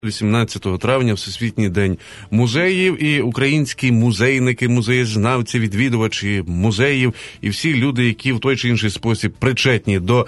18 травня Всесвітній день музеїв, і українські музейники, музеєзнавці, відвідувачі музеїв і всі люди, які в той чи інший спосіб причетні до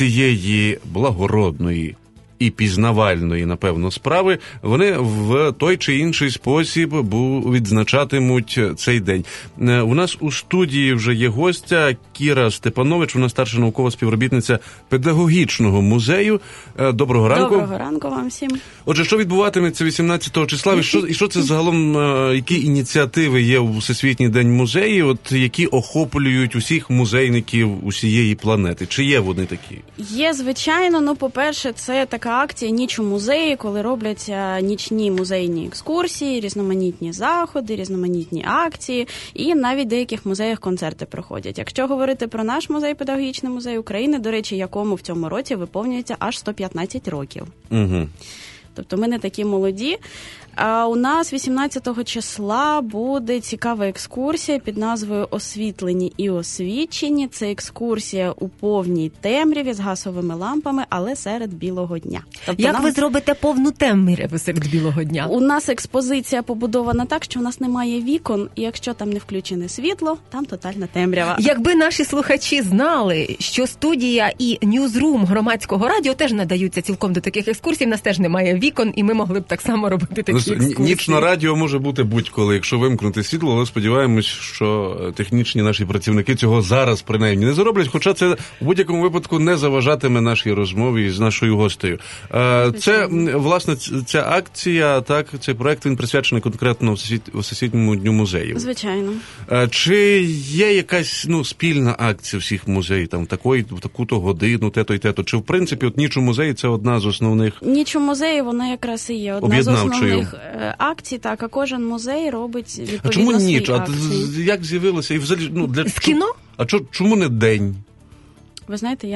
цієї благородної і пізнавальної, напевно, справи, вони в той чи інший спосіб відзначатимуть цей день. У нас у студії вже є гостя Кіра Степанович, вона старша наукова співробітниця педагогічного музею. Доброго ранку. Доброго ранку вам всім. Отже, що відбуватиметься 18 числа? І що це загалом, які ініціативи є у Всесвітній день музею, які охоплюють усіх музейників усієї планети? Чи є вони такі? Є, звичайно. По-перше, це така акція «Ніч у музеї», коли робляться нічні музейні екскурсії, різноманітні заходи, різноманітні акції, і навіть в деяких музеях концерти проходять. Якщо говорити про наш музей, педагогічний музей України, до речі, якому в цьому році виповнюється аж 115 років. Угу. Тобто ми не такі молоді. А у нас 18 числа буде цікава екскурсія під назвою «Освітлені і освічені». Це екскурсія у повній темряві з гасовими лампами, але серед білого дня. Тобто Як ви зробите повну темряву серед білого дня? У нас експозиція побудована так, що у нас немає вікон, і якщо там не включене світло, там тотальна темрява. Якби наші слухачі знали, що студія і ньюзрум громадського радіо теж надаються цілком до таких екскурсій, в нас теж немає вікон, і ми могли б так само робити такі екскурсії. Ніч на радіо може бути будь-коли, якщо вимкнути світло, але сподіваємось, що технічні наші працівники цього зараз принаймні не зроблять, хоча це в будь-якому випадку не заважатиме нашій розмові з нашою гостею. Це, власне, ця акція, так, цей проект, він присвячений конкретно Всесвітньому дню музеїв. Звичайно. Чи є якась, спільна акція всіх музеїв, там, в таку-то годину, те-то і те-то? Чи, в принципі, от «Ніч у музеї» – це одна з основних? «Ніч у музеї», вона якраз і є одна з основних акцій, так, а кожен музей робить відповідно свої акції. А чому ніч? А як з'явилося? І взагалі, з кіно? А чому не день? Ви знаєте,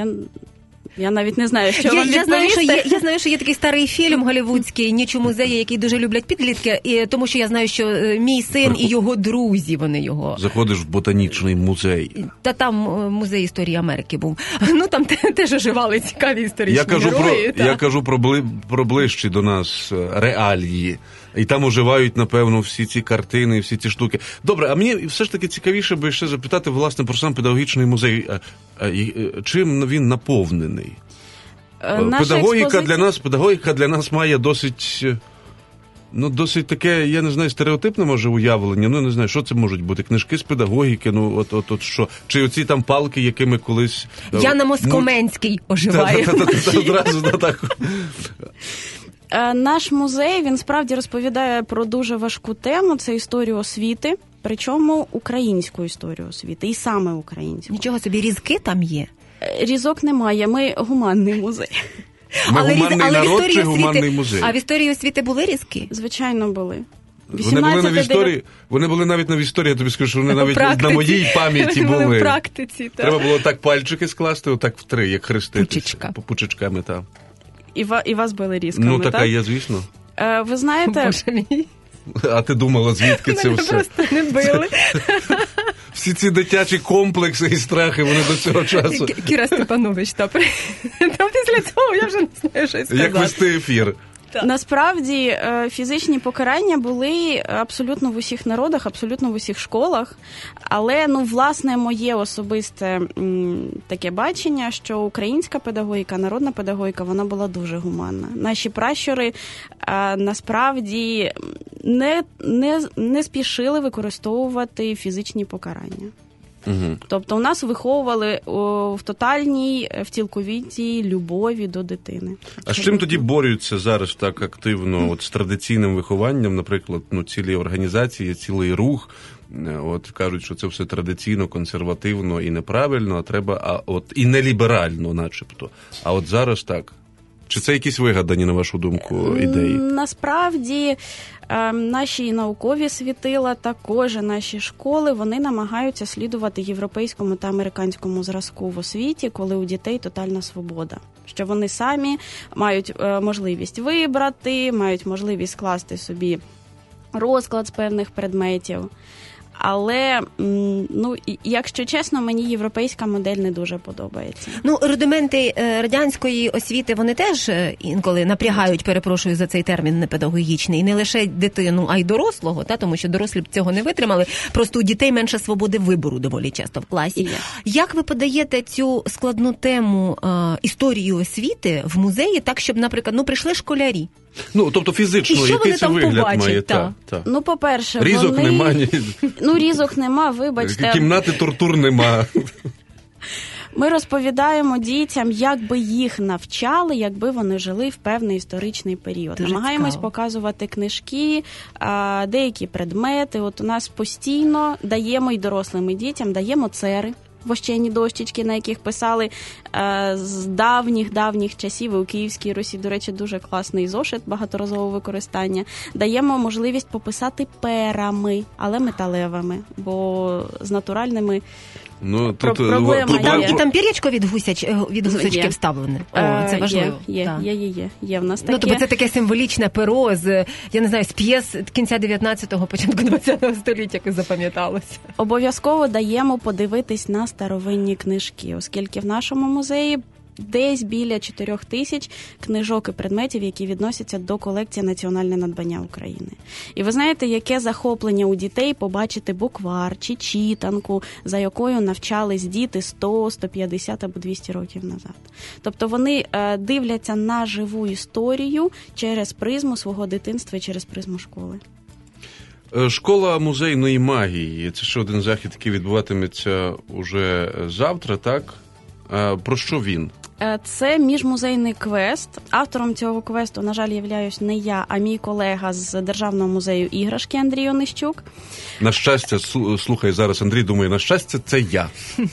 я навіть не знаю, що вам відповісти. Я знаю, що є такий старий фільм голлівудський «Ніч у музеї», який дуже люблять підлітки, тому що я знаю, що мій син і його друзі, вони його... Заходиш в ботанічний музей. Та там музей історії Америки був. Там теж оживали цікаві історичні герої. Я кажу про ближчі до нас реалії. І там оживають, напевно, всі ці картини, всі ці штуки. Добре, а мені все ж таки цікавіше би ще запитати, власне, про сам педагогічний музей. Чим він наповнений? Педагогіка для нас має досить таке, я не знаю, стереотипне, може, уявлення. Не знаю, що це можуть бути. Книжки з педагогіки, от що. Чи оці там палки, якими колись... Яна Москоменський оживає. Одразу, так. Наш музей, він справді розповідає про дуже важку тему, це історію освіти, причому українську історію освіти, і саме українську. Нічого собі, різки там є? Різок немає, ми гуманний музей. Ми гуманний народ чи гуманний музей? А в історії освіти були різки? Звичайно, були. Вони були навіть на історії, я тобі скажу, що вони навіть на моїй пам'яті були. Вони в практиці, так. Треба було так пальчики скласти, отак в три, як хреститися. Пучечками, так. І вас били різками, так? Така є, звісно. Ви знаєте... Боже мій. А ти думала, звідки це все? Мене просто не били. Всі ці дитячі комплекси і страхи, вони до цього часу... Кіра Степанович, після цього я вже не знаю, що й сказати. Як вести ефір. Так. Насправді, фізичні покарання були абсолютно в усіх народах, абсолютно в усіх школах, але, власне, моє особисте таке бачення, що українська педагогіка, народна педагогіка, вона була дуже гуманна. Наші пращури, насправді, не спішили використовувати фізичні покарання. Угу. Тобто у нас виховували в тотальній, в цілковитій любові до дитини. А з чим тоді борються зараз так активно з традиційним вихованням, наприклад, цілі організації, цілий рух, кажуть, що це все традиційно, консервативно і неправильно, і неліберально начебто. А от зараз так. Чи це якісь вигадані, на вашу думку, ідеї? Насправді, наші наукові світила, також наші школи, вони намагаються слідувати європейському та американському зразку в освіті, коли у дітей тотальна свобода. Що вони самі мають можливість вибрати, мають можливість скласти собі розклад з певних предметів. Але, ну, якщо чесно, мені європейська модель не дуже подобається. Ну, рудименти радянської освіти, вони теж інколи напрягають, перепрошую за цей термін непедагогічний, і не лише дитину, а й дорослого, тому що дорослі б цього не витримали. Просто у дітей менше свободи вибору доволі часто в класі. Як ви подаєте цю складну тему історії освіти в музеї так, щоб, наприклад, прийшли школярі? Ну, тобто фізично, який це вигляд побачать, має? та. Ну, по-перше, різок вони... нема. Ну, різок нема, вибачте. Кімнати тортур нема. Ми розповідаємо дітям, як би їх навчали, якби вони жили в певний історичний період. Дуже намагаємось цікаво. показувати книжки, деякі предмети. От у нас постійно даємо і дорослим, і дітям, даємо цери. Вощені дощечки, на яких писали з давніх часів. І у Київській Русі, до речі, дуже класний зошит багаторазового використання. Даємо можливість пописати перами, але металевими, бо з натуральними Ну, тут проблема І там пір'ячко від гусочки вставлене. О, це важливо. Є в нас таке. Ну, тобто це таке символічне перо з, я не знаю, з п'єс кінця 19-го, початку 20-го століття, яке запам'яталося. Обов'язково даємо подивитись на старовинні книжки, оскільки в нашому музеї десь біля 4 тисяч книжок і предметів, які відносяться до колекції «Національне надбання України». І ви знаєте, яке захоплення у дітей побачити буквар чи читанку, за якою навчались діти 100, 150 або 200 років назад. Тобто вони дивляться на живу історію через призму свого дитинства і через призму школи. Школа музейної магії. Це ще один захід, який відбуватиметься уже завтра, так? Про що він? Це міжмузейний квест. Автором цього квесту, на жаль, являюсь не я, а мій колега з Державного музею іграшки Андрій Онищук. На щастя, слухай зараз, Андрій, думаю, на щастя, це я.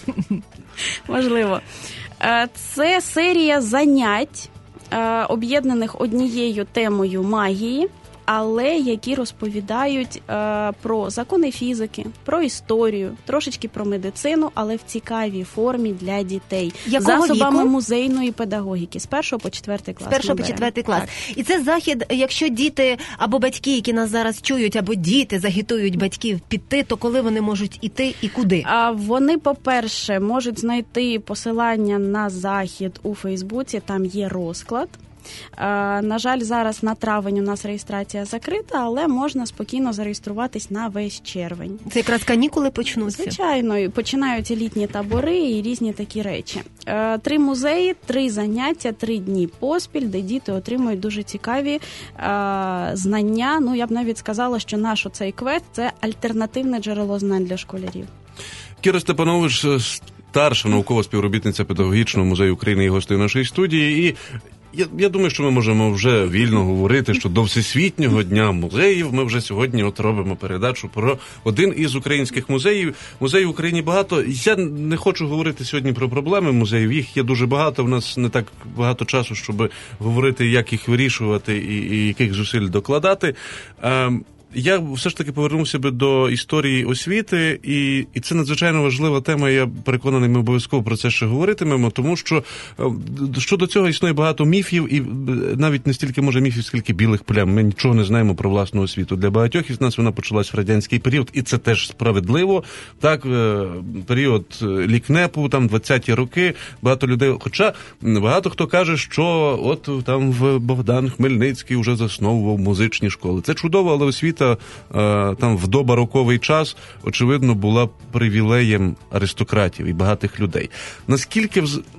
Можливо. Це серія занять, об'єднаних однією темою магії, але які розповідають про закони фізики, про історію, трошечки про медицину, але в цікавій формі для дітей. Якого засобами віку? Музейної педагогіки, з 1 по 4 клас. З 1 по 4 клас. Так. І це захід, якщо діти або батьки, які нас зараз чують, або діти загітують батьків піти, то коли вони можуть іти і куди? Вони, по-перше, можуть знайти посилання на захід у Фейсбуці, там є розклад. На жаль, зараз на травень у нас реєстрація закрита, але можна спокійно зареєструватись на весь червень. Це якраз канікули почнуться? Звичайно, починаються літні табори і різні такі речі. 3 музеї, 3 заняття, 3 дні поспіль, де діти отримують дуже цікаві знання. Ну, я б навіть сказала, що наш оцей квест – це альтернативне джерело знань для школярів. Кіра Степанович, старша наукова співробітниця Педагогічного музею України і гостею нашої студії. І я думаю, що ми можемо вже вільно говорити, що до Всесвітнього дня музеїв ми вже сьогодні от робимо передачу про один із українських музеїв. Музеїв в Україні багато. Я не хочу говорити сьогодні про проблеми музеїв. Їх є дуже багато. У нас не так багато часу, щоб говорити, як їх вирішувати і яких зусиль докладати. Я все ж таки повернувся би до історії освіти, і це надзвичайно важлива тема, я переконаний, ми обов'язково про це ще говоритимемо, тому що щодо цього існує багато міфів, і навіть не стільки, може, міфів, скільки білих плям. Ми нічого не знаємо про власну освіту. Для багатьох із нас вона почалась в радянський період, і це теж справедливо. Так, період лікнепу, там 20-ті роки, багато людей, хоча багато хто каже, що от там Богдан Хмельницький вже засновував музичні школи. Це чудово, але освіта там в добароковий час, очевидно, була привілеєм аристократів і багатих людей. Наскільки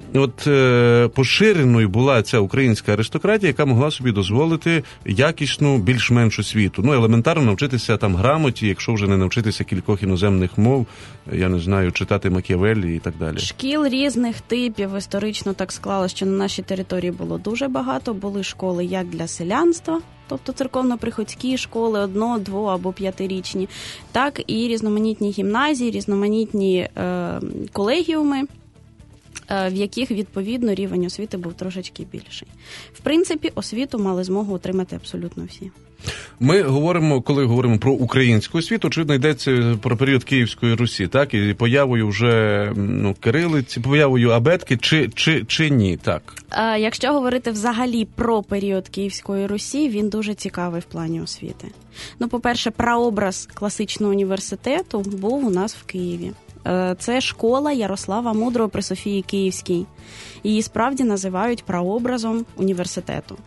поширеною була ця українська аристократія, яка могла собі дозволити якісну, більш-менш освіту? Ну, елементарно навчитися там грамоті, якщо вже не навчитися кількох іноземних мов, я не знаю, читати Макіавеллі і так далі. Шкіл різних типів історично так склалося, що на нашій території було дуже багато. Були школи як для селянства, тобто церковно-приходські школи, 1-, 2- або 5-річні, так і різноманітні гімназії, різноманітні колегіуми, в яких, відповідно, рівень освіти був трошечки більший. В принципі, освіту мали змогу отримати абсолютно всі. ми говоримо, коли говоримо про українську освіту, очевидно, йдеться про період Київської Русі, так? І появою вже кирилиці, появою абетки, чи ні, так? Якщо говорити взагалі про період Київської Русі, він дуже цікавий в плані освіти. По-перше, прообраз класичного університету був у нас в Києві. Це школа Ярослава Мудрого при Софії Київській. Її справді називають прообразом університету.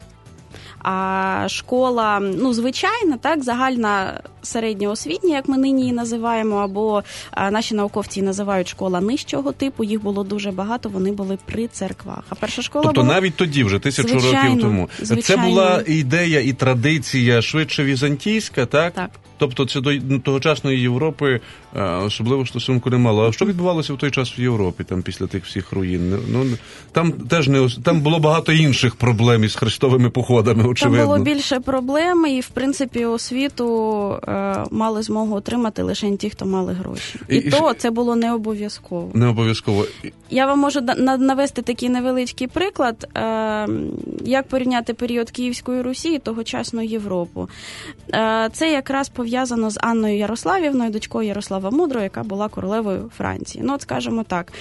А школа, звичайна, так, загальна середньоосвітня, як ми нині її називаємо, або наші науковці називають школа нижчого типу, їх було дуже багато, вони були при церквах. А перша школа тобто була... навіть тоді, вже 1000 років тому. Звичайно. Це була ідея і традиція швидше візантійська, так? Так. Тобто це до тогочасної Європи особливо стосунку не мало. А що відбувалося в той час в Європі, там, після тих всіх руїн? Там було багато інших проблем із хрестовими походами, очевидно. Там було більше проблем, і, в принципі, освіту мали змогу отримати лише ті, хто мали гроші. І це було не обов'язково. Не обов'язково. Я вам можу навести такий невеличкий приклад, як порівняти період Київської Русі і тогочасну Європу. Це якраз пов'язано з Анною Ярославівною, дочкою Ярослава Мудрого, яка була королевою Франції. Скажімо так,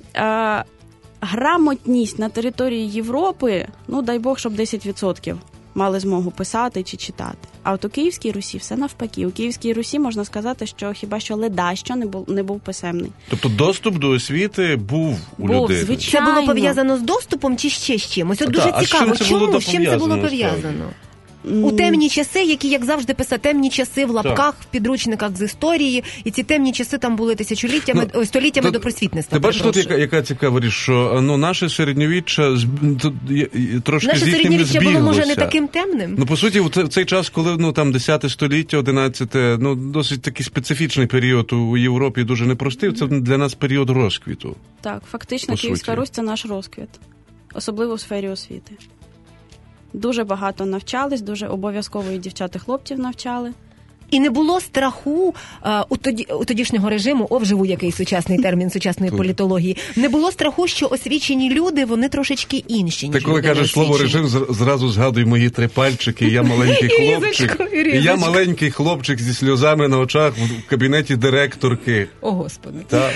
грамотність на території Європи, дай Бог, щоб 10% мали змогу писати чи читати. А от у Київській Русі все навпаки. У Київській Русі можна сказати, що хіба що ледащо не був писемний. Тобто доступ до освіти був у людей? Звичайно. Це було пов'язано з доступом чи ще з чимось? От дуже цікаво, з чим це було пов'язано? У темні часи, які, як завжди писав, темні часи в лапках, в підручниках з історії, і ці темні часи там були століттями до просвітництва. Ти бачиш тут, яка цікава річ, що наше середньовіччя трошки з їхнім збіглося. Наше середньовіччя було, може, не таким темним? По суті, в цей час, коли 10 століття, 11, досить такий специфічний період у Європі, дуже непростий, це для нас період розквіту. Так, фактично, Київська Русь – це наш розквіт, особливо в сфері освіти. Дуже багато навчались, дуже обов'язково і дівчат, і хлопців навчали. І не було страху у тодішнього режиму, вживу який сучасний термін сучасної політології, не було страху, що освічені люди, вони трошечки інші, ніж ти коли кажеш слово режим, зразу згадуй мої 3 пальчики, я маленький хлопчик, і я маленький хлопчик зі сльозами на очах в кабінеті директорки. О, Господи. Так.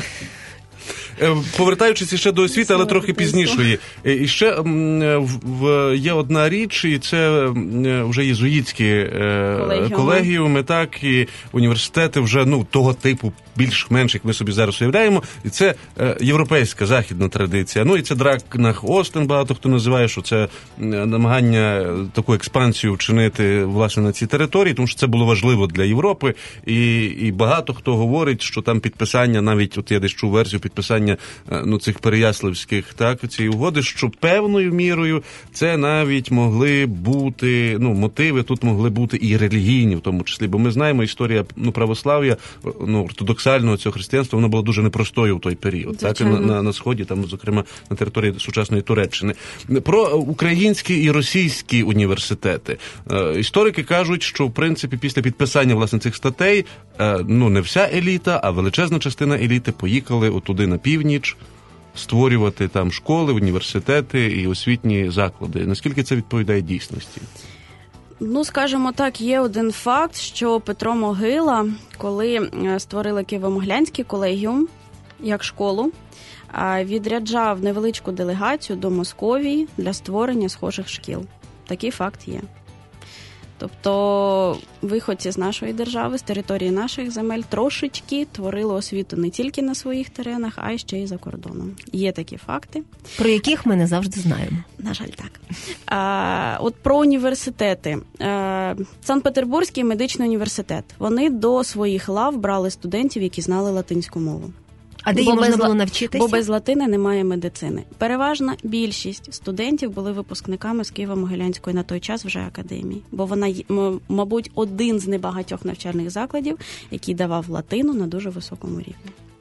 Повертаючись ще до освіти, але трохи пізнішої. І ще є одна річ, і це вже єзуїтські колегіуми, так, і університети вже того типу, більш-менш, як ми собі зараз уявляємо. І це європейська, західна традиція. І це Дракнах Остен, багато хто називає, що це намагання таку експансію вчинити, власне, на цій території, тому що це було важливо для Європи. І багато хто говорить, що там підписання, навіть, от я десь чув версію підписання цих переяславських, так, цієї угоди, що певною мірою це навіть могли бути, мотиви тут могли бути і релігійні в тому числі, бо ми знаємо, історія православ'я, ортодоксального цього християнства, воно було дуже непростою в той період, так, на Сході, там, зокрема, на території сучасної Туреччини. Про українські і російські університети. Історики кажуть, що, в принципі, після підписання, власне, цих статей, не вся еліта, а величезна частина еліти поїхали отуди на північ, створювати там школи, університети і освітні заклади. Наскільки це відповідає дійсності? Скажімо так, є один факт, що Петро Могила, коли створили Києво-Могилянський колегіум як школу, відряджав невеличку делегацію до Московії для створення схожих шкіл. Такий факт є. Тобто виходці з нашої держави, з території наших земель трошечки творили освіту не тільки на своїх теренах, а й ще й за кордоном. Є такі факти. Про яких ми не завжди знаємо. На жаль, так. От про університети. Санкт-Петербурзький медичний університет. Вони до своїх лав брали студентів, які знали латинську мову. А де їм можна було навчитися? Бо без латини немає медицини. Переважна більшість студентів були випускниками з Києво-Могилянської на той час вже академії. Бо вона, мабуть, один з небагатьох навчальних закладів, який давав латину на дуже високому рівні.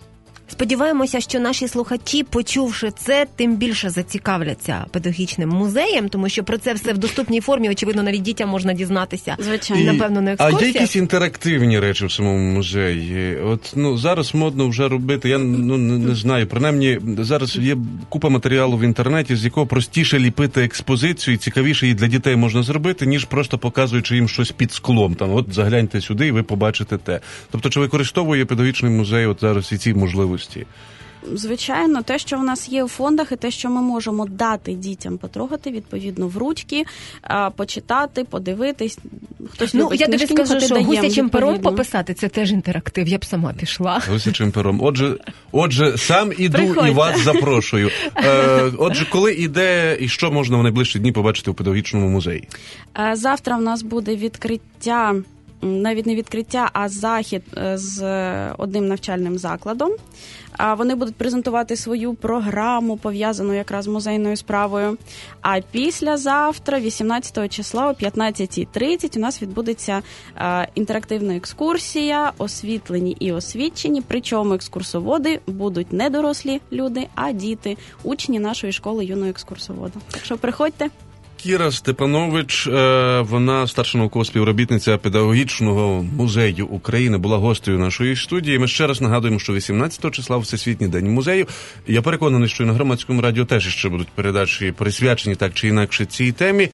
Сподіваємося, що наші слухачі, почувши це, тим більше зацікавляться педагогічним музеєм, тому що про це все в доступній формі, очевидно, навіть дітям можна дізнатися. Звичайно. Напевно, на А екскурсіях. є якісь інтерактивні речі в самому музеї? От, зараз модно вже робити, я не знаю, принаймні зараз є купа матеріалу в інтернеті, з якого простіше ліпити експозицію і цікавіше її для дітей можна зробити, ніж просто показуючи їм щось під склом. Там, от загляньте сюди і ви побачите те. Тобто, чи використовує педагогічний музей от зараз і ці можливості? Звичайно, те, що в нас є у фондах, і те, що ми можемо дати дітям потрогати, відповідно, в ручки, почитати, подивитись. Хтось любить я тобі книжки, скажу, що даємо, гусячим пером відповідно. пописати – це теж інтерактив, я б сама пішла. Гусячим пером. Отже, сам іду Приходьте. і вас запрошую. Отже, коли іде і що можна в найближчі дні побачити у педагогічному музеї? Завтра в нас буде відкриття, навіть не відкриття, а захід з одним навчальним закладом. Вони будуть презентувати свою програму, пов'язану якраз з музейною справою. А післязавтра, 18 числа о 15:30 у нас відбудеться інтерактивна екскурсія, освітлені і освічені, причому екскурсоводи будуть не дорослі люди, а діти, учні нашої школи юного екскурсовода. Так що приходьте. Кіра Степанович, вона старша наукова співробітниця Педагогічного музею України, була гостею нашої студії. Ми ще раз нагадуємо, що 18 числа Всесвітній день музею. Я переконаний, що і на Громадському радіо теж ще будуть передачі присвячені так чи інакше цій темі.